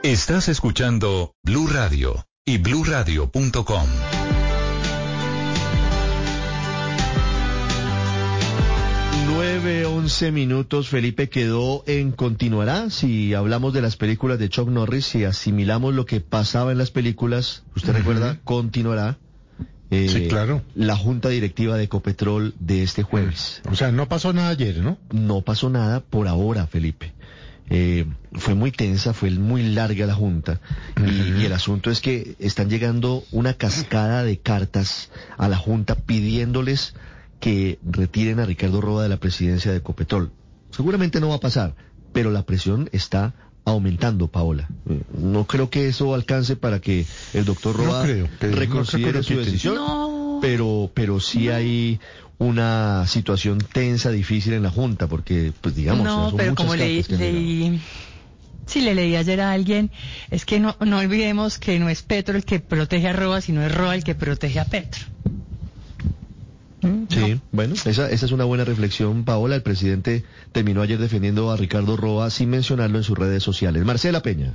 Estás escuchando Blue Radio y bluradio.com. 9:11. Felipe, quedó en continuará. Si hablamos de las películas de Chuck Norris, si asimilamos lo que pasaba en las películas, usted recuerda, continuará. Sí, claro. La junta directiva de Ecopetrol de este jueves. O sea, no pasó nada ayer, ¿no? No pasó nada por ahora, Felipe. Fue muy tensa, fue muy larga la junta, y el asunto es que están llegando una cascada de cartas a la junta pidiéndoles que retiren a Ricardo Roa de la presidencia de Ecopetrol. Seguramente no va a pasar, pero la presión está aumentando, Paola. No creo que eso alcance para que el doctor Roa reconsidere su decisión, pero sí hay una situación tensa, difícil en la junta, porque, pues digamos, no, son pero muchas como cartas que le leí ayer a alguien, es que no olvidemos que no es Petro el que protege a Roa, sino es Roa el que protege a Petro. Sí, bueno, esa es una buena reflexión, Paola. El presidente terminó ayer defendiendo a Ricardo Roa sin mencionarlo en sus redes sociales. Marcela Peña.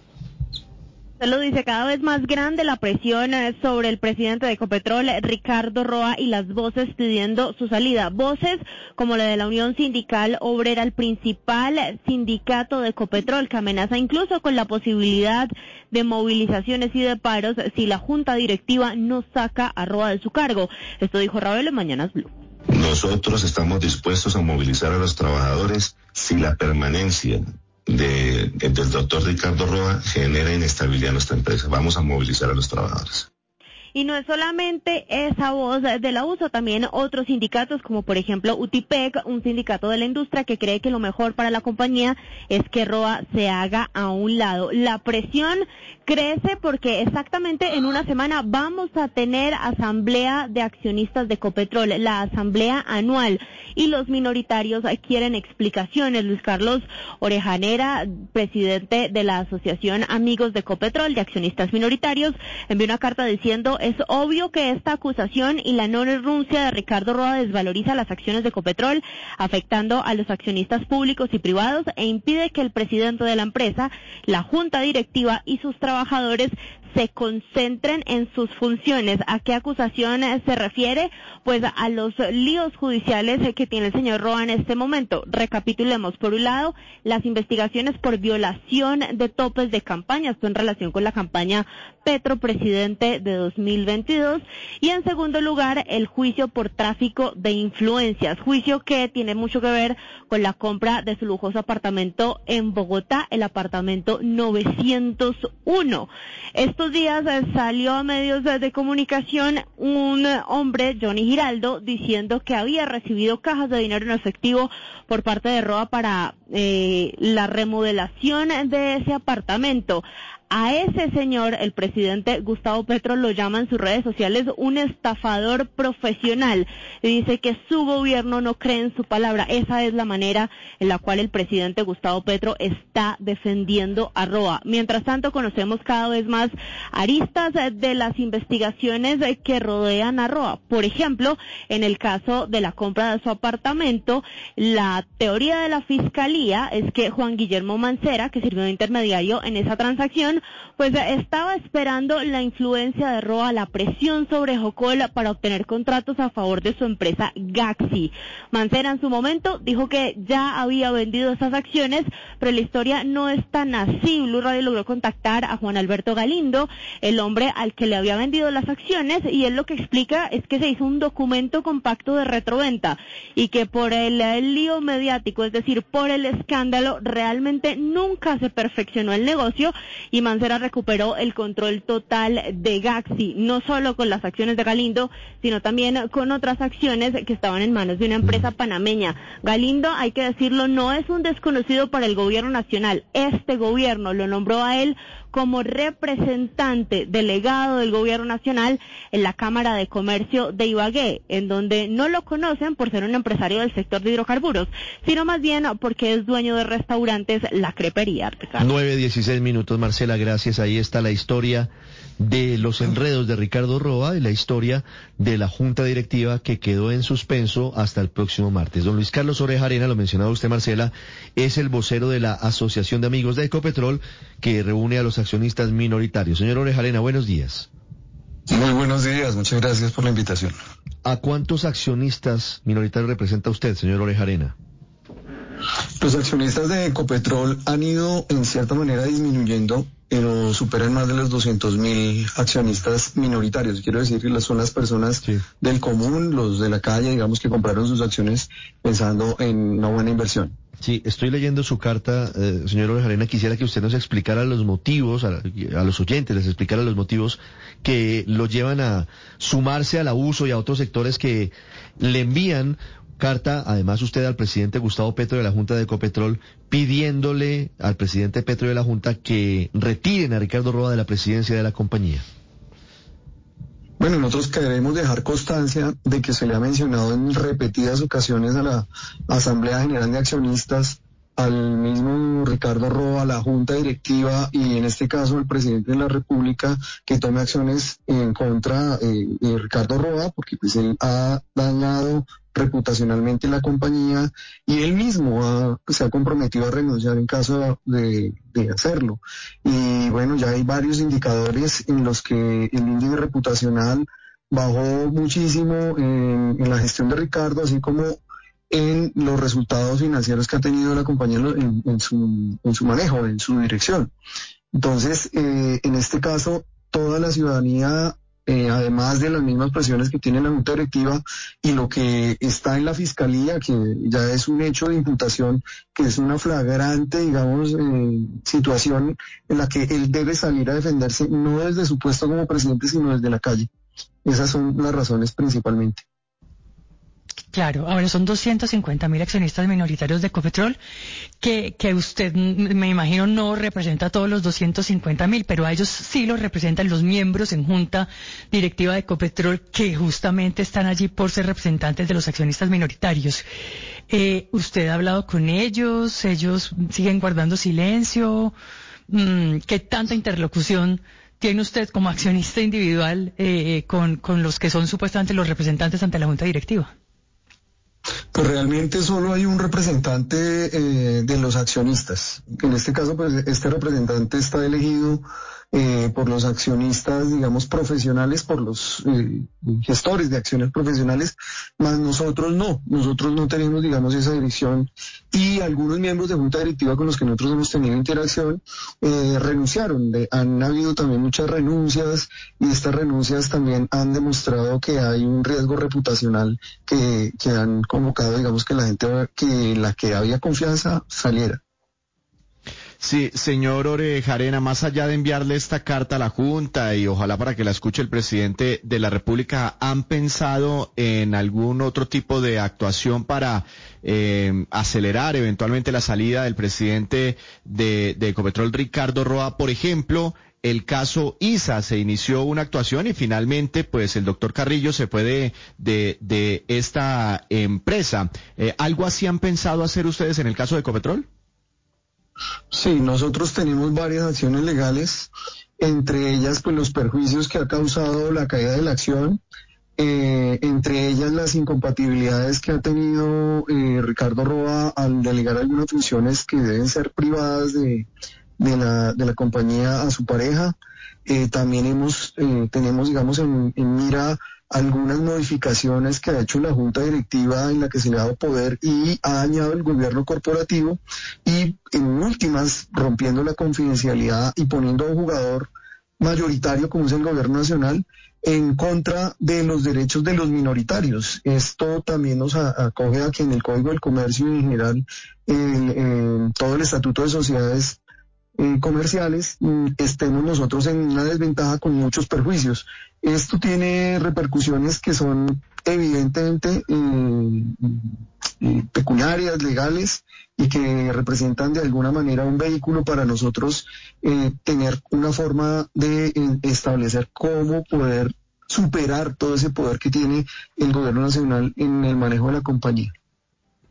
Usted lo dice, cada vez más grande la presión sobre el presidente de Ecopetrol, Ricardo Roa, y las voces pidiendo su salida. Voces como la de la Unión Sindical Obrera, el principal sindicato de Ecopetrol, que amenaza incluso con la posibilidad de movilizaciones y de paros si la junta directiva no saca a Roa de su cargo. Esto dijo Ravelo en Mañanas Blue. Nosotros estamos dispuestos a movilizar a los trabajadores si la permanencia del doctor Ricardo Roa genera inestabilidad en nuestra empresa. Vamos a movilizar a los trabajadores. Y no es solamente esa voz de la USO, también otros sindicatos como por ejemplo UTIPEC, un sindicato de la industria que cree que lo mejor para la compañía es que Roa se haga a un lado. La presión crece porque exactamente en una semana vamos a tener asamblea de accionistas de Ecopetrol, la asamblea anual, y los minoritarios quieren explicaciones. Luis Carlos Orejanera, presidente de la Asociación Amigos de Ecopetrol, de accionistas minoritarios, envió una carta diciendo: es obvio que esta acusación y la no renuncia de Ricardo Roa desvaloriza las acciones de Ecopetrol, afectando a los accionistas públicos y privados, e impide que el presidente de la empresa, la junta directiva y sus trabajadores se concentren en sus funciones. ¿A qué acusación se refiere? Pues a los líos judiciales que tiene el señor Roa en este momento. Recapitulemos. Por un lado, las investigaciones por violación de topes de campaña, esto en relación con la campaña Petro Presidente de 2022. Y en segundo lugar, el juicio por tráfico de influencias, juicio que tiene mucho que ver con la compra de su lujoso apartamento en Bogotá, el apartamento 901. Estos días salió a medios de comunicación un hombre, Johnny Giraldo, diciendo que había recibido cajas de dinero en efectivo por parte de Roa para la remodelación de ese apartamento. A ese señor, el presidente Gustavo Petro lo llama en sus redes sociales un estafador profesional. Y dice que su gobierno no cree en su palabra. Esa es la manera en la cual el presidente Gustavo Petro está defendiendo a Roa. Mientras tanto, conocemos cada vez más aristas de las investigaciones que rodean a Roa. Por ejemplo, en el caso de la compra de su apartamento, la teoría de la fiscalía es que Juan Guillermo Mancera, que sirvió de intermediario en esa transacción, pues estaba esperando la influencia de Roa, la presión sobre Jocol para obtener contratos a favor de su empresa Gaxi. Mancera en su momento dijo que ya había vendido esas acciones, pero la historia no es tan así. Blue Radio logró contactar a Juan Alberto Galindo, el hombre al que le había vendido las acciones, y él lo que explica es que se hizo un documento compacto de retroventa y que por el lío mediático, es decir, por el escándalo, realmente nunca se perfeccionó el negocio y Mancera recuperó el control total de Gaxi, no solo con las acciones de Galindo, sino también con otras acciones que estaban en manos de una empresa panameña. Galindo, hay que decirlo, no es un desconocido para el gobierno nacional. Este gobierno lo nombró a él como representante delegado del gobierno nacional en la Cámara de Comercio de Ibagué, en donde no lo conocen por ser un empresario del sector de hidrocarburos, sino más bien porque es dueño de restaurantes La Crepería. 9:16, Marcela, gracias. Ahí está la historia de los enredos de Ricardo Roa y la historia de la junta directiva que quedó en suspenso hasta el próximo martes. Don Luis Carlos Oreja-Arena, lo mencionaba usted, Marcela, es el vocero de la Asociación de Amigos de Ecopetrol que reúne a los accionistas minoritarios. Señor Oreja-Arena, buenos días. Muy buenos días, muchas gracias por la invitación. ¿A cuántos accionistas minoritarios representa usted, señor Oreja-Arena? Los accionistas de Ecopetrol han ido en cierta manera disminuyendo, pero superan más de los 200.000 accionistas minoritarios. Quiero decir que son las personas del común, los de la calle, digamos, que compraron sus acciones pensando en una buena inversión. Sí, estoy leyendo su carta, señor Oreja-Arena. Quisiera que usted nos explicara los motivos, a los oyentes les explicara los motivos que lo llevan a sumarse al abuso y a otros sectores que le envían carta, además usted, al presidente Gustavo Petro de la Junta de Ecopetrol, pidiéndole al presidente Petro de la Junta que retiren a Ricardo Roa de la presidencia de la compañía. Bueno, nosotros queremos dejar constancia de que se le ha mencionado en repetidas ocasiones a la Asamblea General de Accionistas, al mismo Ricardo Roa, a la Junta Directiva y en este caso al presidente de la República, que tome acciones en contra de Ricardo Roa, porque pues él ha dañado reputacionalmente la compañía y él mismo se ha comprometido a renunciar en caso de hacerlo. Y bueno, ya hay varios indicadores en los que el índice reputacional bajó muchísimo en la gestión de Ricardo, así como en los resultados financieros que ha tenido la compañía en su manejo, en su dirección. Entonces, en este caso, toda la ciudadanía, además de las mismas presiones que tiene la Junta Directiva y lo que está en la Fiscalía, que ya es un hecho de imputación, que es una flagrante, digamos, situación en la que él debe salir a defenderse, no desde su puesto como presidente, sino desde la calle. Esas son las razones principalmente. Claro, ahora son 250.000 accionistas minoritarios de Ecopetrol, que usted, me imagino, no representa a todos los 250.000, pero a ellos sí los representan los miembros en junta directiva de Ecopetrol, que justamente están allí por ser representantes de los accionistas minoritarios. ¿Usted ha hablado con ellos? ¿Ellos siguen guardando silencio? ¿Qué tanta interlocución tiene usted como accionista individual con los que son supuestamente los representantes ante la junta directiva? Pues realmente solo hay un representante de los accionistas. En este caso, pues este representante está elegido por los accionistas, digamos, profesionales, por los gestores de acciones profesionales, más nosotros no tenemos, digamos, esa dirección, y algunos miembros de junta directiva con los que nosotros hemos tenido interacción renunciaron. Han habido también muchas renuncias, y estas renuncias también han demostrado que hay un riesgo reputacional que han convocado, digamos, que la gente, que la que había confianza saliera. Sí, señor Oreja-Arena, más allá de enviarle esta carta a la Junta y ojalá para que la escuche el presidente de la República, ¿han pensado en algún otro tipo de actuación para acelerar eventualmente la salida del presidente de Ecopetrol, Ricardo Roa? Por ejemplo, el caso ISA, se inició una actuación y finalmente pues el doctor Carrillo se fue de esta empresa. ¿Algo así han pensado hacer ustedes en el caso de Ecopetrol? Sí, nosotros tenemos varias acciones legales, entre ellas pues los perjuicios que ha causado la caída de la acción, entre ellas las incompatibilidades que ha tenido Ricardo Roa al delegar algunas funciones que deben ser privadas de la compañía a su pareja. También tenemos, digamos, en mira algunas modificaciones que ha hecho la Junta Directiva en la que se le ha dado poder y ha dañado el gobierno corporativo, y en últimas rompiendo la confidencialidad y poniendo a un jugador mayoritario como es el gobierno nacional en contra de los derechos de los minoritarios. Esto también nos acoge a que en el Código del Comercio y en general en todo el Estatuto de Sociedades comerciales estemos nosotros en una desventaja con muchos perjuicios. Esto tiene repercusiones que son evidentemente pecuniarias, legales, y que representan de alguna manera un vehículo para nosotros tener una forma de establecer cómo poder superar todo ese poder que tiene el gobierno nacional en el manejo de la compañía.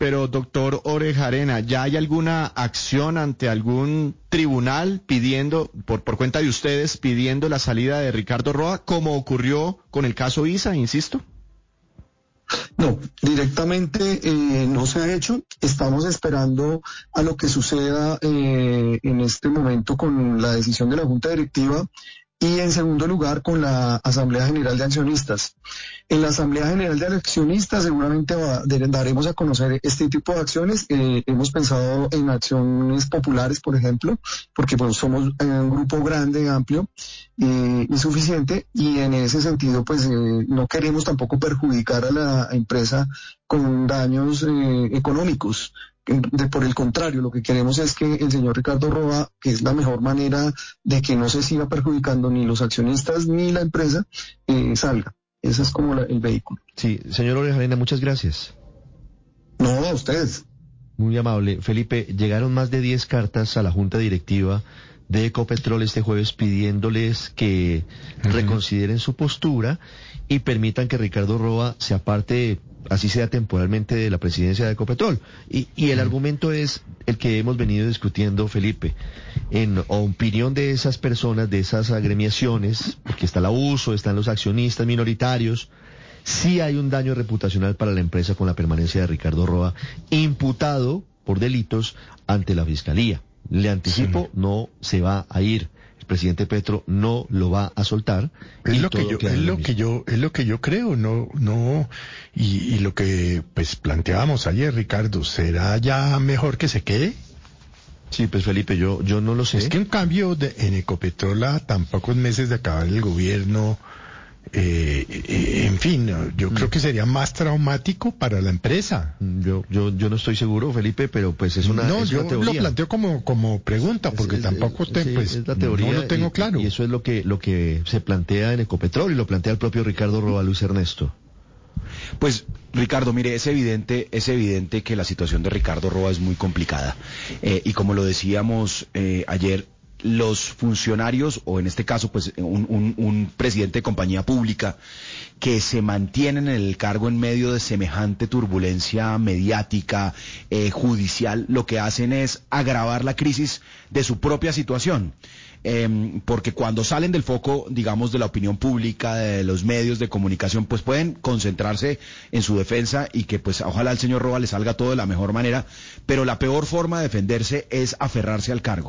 pero doctor Orejarena, ¿ya hay alguna acción ante algún tribunal pidiendo, por cuenta de ustedes, pidiendo la salida de Ricardo Roa, como ocurrió con el caso ISA, insisto? No, directamente no se ha hecho. Estamos esperando a lo que suceda en este momento con la decisión de la Junta Directiva y en segundo lugar con la Asamblea General de Accionistas. En la Asamblea General de Accionistas seguramente daremos a conocer este tipo de acciones. Hemos pensado en acciones populares, por ejemplo, porque pues somos un grupo grande, amplio y suficiente, y en ese sentido pues no queremos tampoco perjudicar a la empresa con daños económicos. Por el contrario, lo que queremos es que el señor Ricardo Roa, que es la mejor manera de que no se siga perjudicando ni los accionistas ni la empresa, salga. Ese es como el vehículo. Sí, señor Orejarena, muchas gracias. No, a ustedes. Muy amable. Felipe, llegaron más de 10 cartas a la Junta Directiva de Ecopetrol este jueves pidiéndoles que reconsideren su postura y permitan que Ricardo Roa se aparte, así sea temporalmente, de la presidencia de Ecopetrol. Y el argumento es el que hemos venido discutiendo, Felipe. En opinión de esas personas, de esas agremiaciones, porque está la USO, están los accionistas minoritarios, sí hay un daño reputacional para la empresa con la permanencia de Ricardo Roa, imputado por delitos ante la Fiscalía. Le anticipo, no se va a ir. El presidente Petro no lo va a soltar. Es lo que yo creo, y lo que pues planteábamos ayer, Ricardo, ¿será ya mejor que se quede? Sí, pues Felipe, yo no lo sé. Es que en cambio en Ecopetrol, a tan pocos meses de acabar el gobierno, en fin, yo creo que sería más traumático para la empresa. Yo no estoy seguro, Felipe, pero pues es una yo teoría. Lo planteo como pregunta, porque tampoco es la teoría, no lo tengo claro. Y eso es lo que se plantea en Ecopetrol y lo plantea el propio Ricardo Roa. Luis Ernesto. Pues Ricardo, mire, es evidente que la situación de Ricardo Roa es muy complicada. Y como lo decíamos ayer, los funcionarios, o en este caso pues un presidente de compañía pública que se mantienen en el cargo en medio de semejante turbulencia mediática, judicial, lo que hacen es agravar la crisis de su propia situación. Porque cuando salen del foco, digamos, de la opinión pública, de los medios de comunicación, pues pueden concentrarse en su defensa y que pues ojalá al señor Roa le salga todo de la mejor manera, pero la peor forma de defenderse es aferrarse al cargo.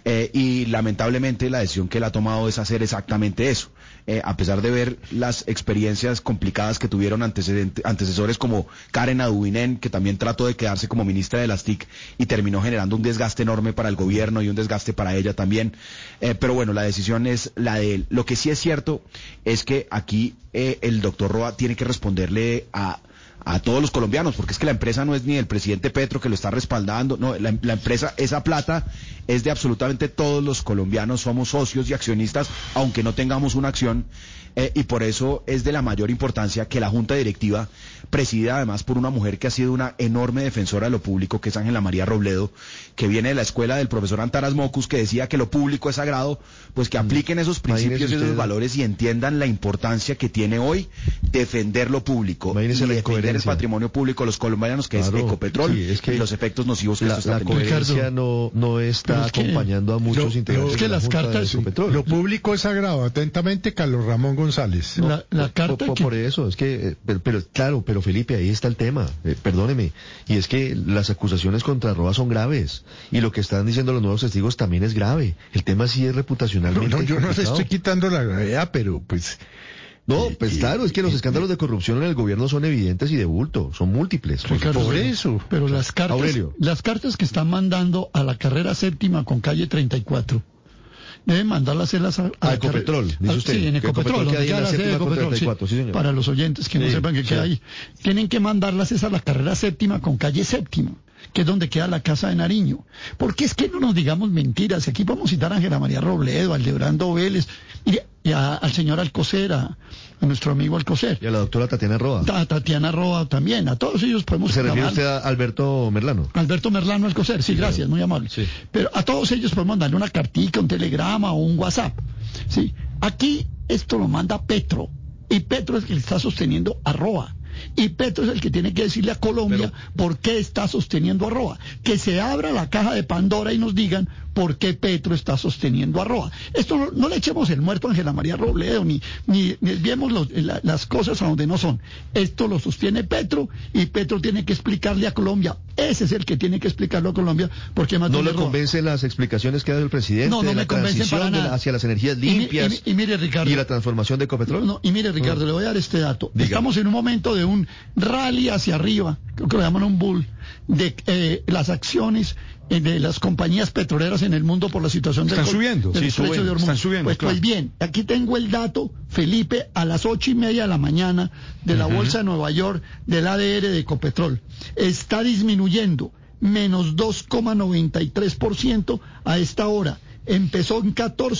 Y lamentablemente la decisión que él ha tomado es hacer exactamente eso. A pesar de ver las experiencias complicadas que tuvieron antecesores como Karen Adubinen, que también trató de quedarse como ministra de las TIC y terminó generando un desgaste enorme para el gobierno y un desgaste para ella también. Pero bueno, la decisión es la de él. Lo que sí es cierto es que aquí el doctor Roa tiene que responderle a todos los colombianos, porque es que la empresa no es ni del presidente Petro que lo está respaldando, no, la empresa, esa plata es de absolutamente todos los colombianos, somos socios y accionistas, aunque no tengamos una acción, y por eso es de la mayor importancia que la Junta Directiva, presidida además por una mujer que ha sido una enorme defensora de lo público, que es Ángela María Robledo, que viene de la escuela del profesor Antanas Mocus, que decía que lo público es sagrado, pues que apliquen esos principios y esos valores y entiendan la importancia que tiene hoy defender lo público y defender el patrimonio público de los colombianos, que es Ecopetrol, y los efectos nocivos que esto está teniendo. La coherencia no está acompañando a muchos integrantes de la Junta de Ecopetrol. Lo público es sagrado. Atentamente, Carlos Ramón González. La carta por eso, es que, pero Felipe, ahí está el tema, perdóneme, y es que las acusaciones contra Roa son graves, y lo que están diciendo los nuevos testigos también es grave. El tema sí es reputacionalmente yo no le complicado. estoy quitando la gravedad, pero pues... No, pues claro, es que los escándalos de corrupción en el gobierno son evidentes y de bulto, son múltiples. Ricardo, por eso. Pero las cartas que están mandando a la carrera séptima con calle 34, deben mandarlas a Ecopetrol, dice usted. Sí, en Ecopetrol, donde queda la sede de Ecopetrol, 34, sí, para los oyentes que no sepan que queda ahí. Tienen que mandarlas a la carrera séptima con calle séptima, que es donde queda la casa de Nariño. Porque es que no nos digamos mentiras. Aquí podemos citar a Ángela María Robledo, al Lebrando Vélez, y al señor Alcocer, a nuestro amigo Alcocer. Y a la doctora Tatiana Roa. A Tatiana Roa también. A todos ellos podemos... ¿Se refiere usted a Alberto Merlano? Alberto Merlano Alcocer, sí, gracias, muy amable. Sí. Pero a todos ellos podemos darle una cartica, un telegrama o un WhatsApp. Sí. Aquí esto lo manda Petro. Y Petro es el que está sosteniendo a Roa. Y Petro es el que tiene que decirle a Colombia por qué está sosteniendo a Roa. Que se abra la caja de Pandora y nos digan por qué Petro está sosteniendo a Roa. Esto no le echemos el muerto a Ángela María Robledo, ni desviemos las cosas a donde no son. Esto lo sostiene Petro, y Petro tiene que explicarle a Colombia. Ese es el que tiene que explicarlo a Colombia porque ¿No le convencen las explicaciones que ha dado el presidente de la transición hacia las energías limpias y mire, Ricardo, y la transformación de Ecopetrol? Y mire, Ricardo, le voy a dar este dato. Diga. Estamos en un momento de un rally hacia arriba, creo que lo llaman un bull, de las acciones de las compañías petroleras en el mundo por la situación del subiendo, del sí, estrecho de Hormuz. están subiendo, Pues bien, aquí tengo el dato, Felipe, a las 8:30 de la mañana de la Bolsa de Nueva York del ADR de Ecopetrol. Está disminuyendo menos 2,93% a esta hora. Empezó en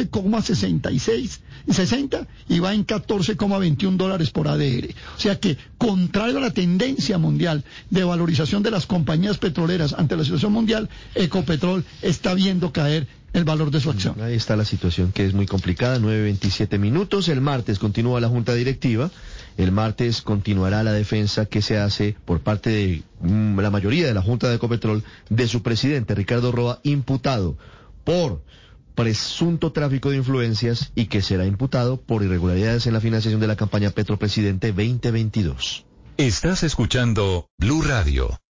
14,60 y va en $14,21 por ADR. O sea que, contrario a la tendencia mundial de valorización de las compañías petroleras ante la situación mundial, Ecopetrol está viendo caer el valor de su acción. Ahí está la situación, que es muy complicada. 9:27 minutos. El martes continúa la junta directiva. El martes continuará la defensa que se hace por parte de la mayoría de la junta de Ecopetrol de su presidente, Ricardo Roa, imputado por presunto tráfico de influencias y que será imputado por irregularidades en la financiación de la campaña Petro Presidente 2022. Estás escuchando Blue Radio.